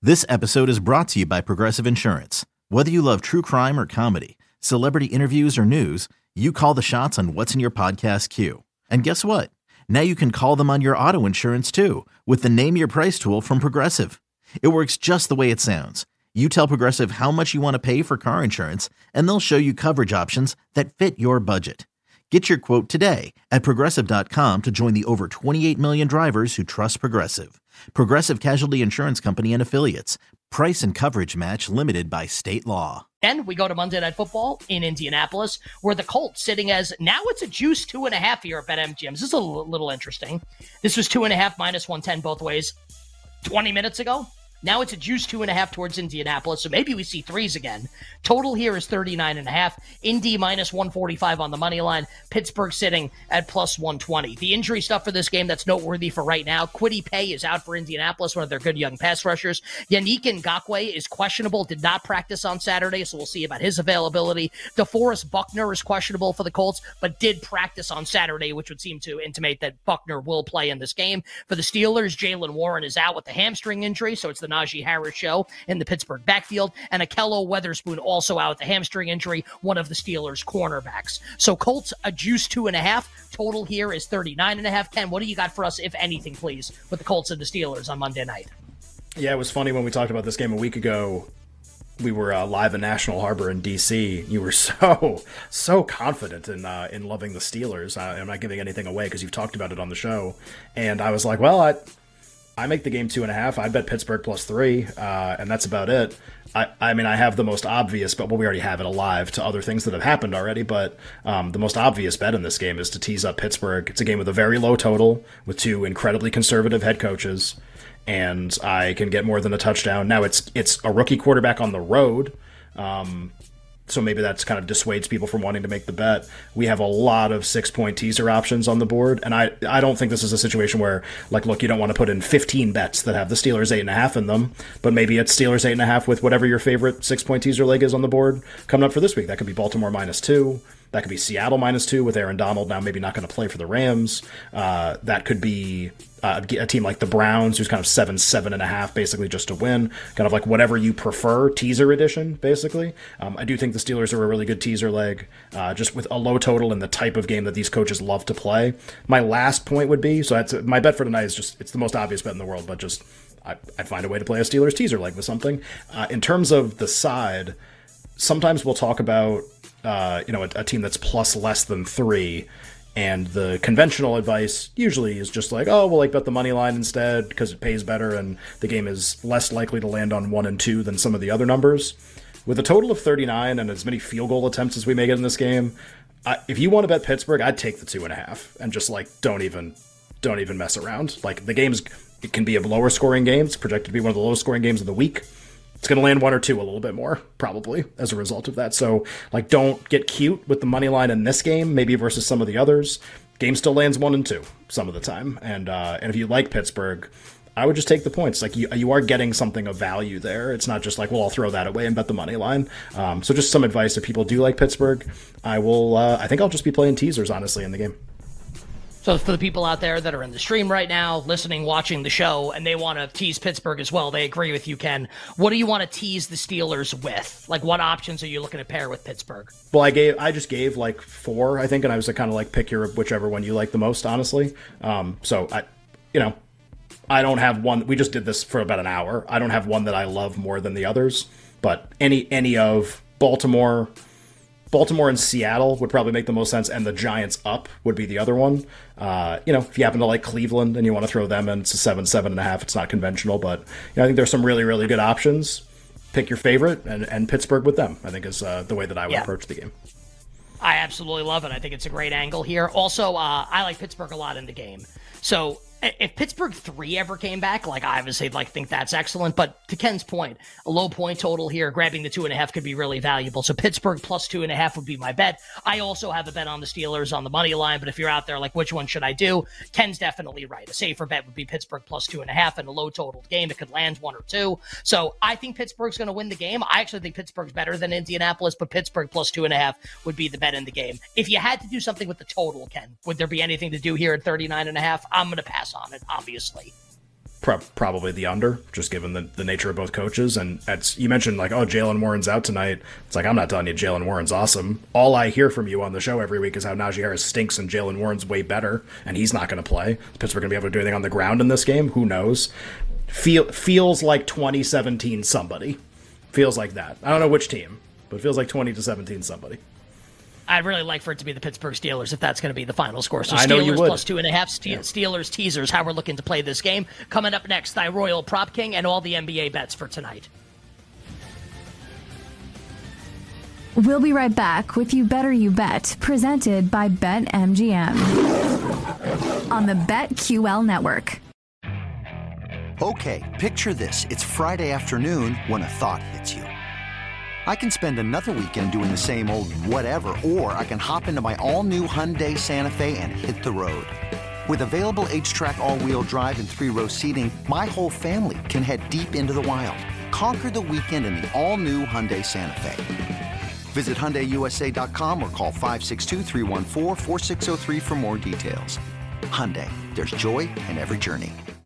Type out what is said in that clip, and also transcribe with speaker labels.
Speaker 1: This episode is brought to you by Progressive Insurance. Whether you love true crime or comedy, celebrity interviews or news, you call the shots on what's in your podcast queue. And guess what? Now you can call them on your auto insurance too with the Name Your Price tool from Progressive. It works just the way it sounds. You tell Progressive how much you want to pay for car insurance, and they'll show you coverage options that fit your budget. Get your quote today at Progressive.com to join the over 28 million drivers who trust Progressive. Progressive Casualty Insurance Company and Affiliates. Price and coverage match limited by state law.
Speaker 2: And we go to Monday Night Football in Indianapolis, where the Colts sitting as now it's a juice 2.5 here at BetMGM. This is a little interesting. This was 2.5 minus 110 both ways 20 minutes ago. Now it's a juice 2.5 towards Indianapolis, so maybe we see threes again. Total here is 39.5. Indy minus 145 on the money line. Pittsburgh sitting at plus 120. The injury stuff for this game that's noteworthy for right now. Kwity Paye is out for Indianapolis, one of their good young pass rushers. Yannick Ngakoue is questionable, did not practice on Saturday, so we'll see about his availability. DeForest Buckner is questionable for the Colts, but did practice on Saturday, which would seem to intimate that Buckner will play in this game. For the Steelers, Jaylen Warren is out with the hamstring injury, so it's the Najee Harris show in the Pittsburgh backfield, and Akello Weatherspoon also out with a hamstring injury, one of the Steelers' cornerbacks. So Colts a juice 2.5. Total here is 39.5. Ken, what do you got for us, if anything, please, with the Colts and the Steelers on Monday night?
Speaker 3: Yeah, it was funny when we talked about this game a week ago. We were live in National Harbor in D.C. You were so confident in loving the Steelers. I'm not giving anything away because you've talked about it on the show, and I was like, well, I make the game 2.5. I bet Pittsburgh plus 3, and that's about it. I mean, I have the most obvious, but we already have it alive to other things that have happened already. But the most obvious bet in this game is to tease up Pittsburgh. It's a game with a very low total, with two incredibly conservative head coaches, and I can get more than a touchdown. Now it's a rookie quarterback on the road. So maybe that's kind of dissuades people from wanting to make the bet. We have a lot of 6-point teaser options on the board, and I don't think this is a situation where, like, look, you don't want to put in 15 bets that have the Steelers 8.5 in them, but maybe it's Steelers 8.5 with whatever your favorite 6-point teaser leg is on the board coming up for this week. That could be Baltimore minus 2. That could be Seattle minus 2 with Aaron Donald now maybe not going to play for the Rams. That could be a team like the Browns, who's kind of 7.5, basically just to win. Kind of like whatever you prefer, teaser edition, basically. I do think the Steelers are a really good teaser leg, just with a low total and the type of game that these coaches love to play. My last point would be, so that's my bet for tonight is just, it's the most obvious bet in the world, but just I'd find a way to play a Steelers teaser leg with something. In terms of the side, sometimes we'll talk about a team that's plus less than 3, and the conventional advice usually is just like, oh, well, bet the money line instead because it pays better and the game is less likely to land on 1 and 2 than some of the other numbers. With a total of 39 and as many field goal attempts as we may get in this game, if you want to bet Pittsburgh, I'd take the 2.5 and just don't even mess around. Like, it can be a lower scoring game. It's projected to be one of the lowest scoring games of the week. It's going to land 1 or 2 a little bit more, probably, as a result of that. So, don't get cute with the money line in this game, maybe versus some of the others. Game still lands 1 and 2 some of the time. And if you like Pittsburgh, I would just take the points. You are getting something of value there. It's not just I'll throw that away and bet the money line. So just some advice if people do like Pittsburgh. I think I'll just be playing teasers, honestly, in the game.
Speaker 2: So for the people out there that are in the stream right now, listening, watching the show, and they want to tease Pittsburgh as well, they agree with you, Ken. What do you want to tease the Steelers with? What options are you looking to pair with Pittsburgh?
Speaker 3: Well, I just gave 4, I think, and I was kind of pick your whichever one you like the most, honestly. So I don't have one. We just did this for about an hour. I don't have one that I love more than the others, but any of Baltimore and Seattle would probably make the most sense, and the Giants up would be the other one. If you happen to like Cleveland and you want to throw them in, it's a 7.5. It's not conventional, but I think there's some really, really good options. Pick your favorite and Pittsburgh with them, I think, is the way that I would approach the game.
Speaker 2: I absolutely love it. I think it's a great angle here. Also, I like Pittsburgh a lot in the game. So if Pittsburgh 3 ever came back, I obviously think that's excellent. But to Ken's point, a low point total here, grabbing the 2.5 could be really valuable. So Pittsburgh plus 2.5 would be my bet. I also have a bet on the Steelers on the money line, but if you're out there which one should I do? Ken's definitely right. A safer bet would be Pittsburgh plus 2.5 in a low totaled game. It could land 1 or 2. So I think Pittsburgh's going to win the game. I actually think Pittsburgh's better than Indianapolis, but Pittsburgh plus 2.5 would be the bet in the game. If you had to do something with the total, Ken, would there be anything to do here at 39.5? I'm going to pass on it, obviously.
Speaker 3: Probably the under, just given the nature of both coaches. And you mentioned like, oh, Jaylen Warren's out tonight. It's like, I'm not telling you Jaylen Warren's awesome. All I hear from you on the show every week is how Najee Harris stinks and Jaylen Warren's way better, and he's not going to play. Is Pittsburgh going to be able to do anything on the ground in this game? Who knows? Feels like 2017 somebody. Feels like that. I don't know which team, but it feels like 20-17 somebody.
Speaker 2: I'd really like for it to be the Pittsburgh Steelers if that's going to be the final score. So
Speaker 3: I know you
Speaker 2: Steelers
Speaker 3: would.
Speaker 2: plus 2.5. Steelers teasers, how we're looking to play this game. Coming up next, thy Royal Prop King and all the NBA bets for tonight.
Speaker 4: We'll be right back with You Better You Bet, presented by BetMGM on the BetQL network.
Speaker 5: Okay, picture this. It's Friday afternoon when a thought hits you. I can spend another weekend doing the same old whatever, or I can hop into my all-new Hyundai Santa Fe and hit the road. With available H-Track all-wheel drive and 3-row seating, my whole family can head deep into the wild. Conquer the weekend in the all-new Hyundai Santa Fe. Visit HyundaiUSA.com or call 562-314-4603 for more details. Hyundai, there's joy in every journey.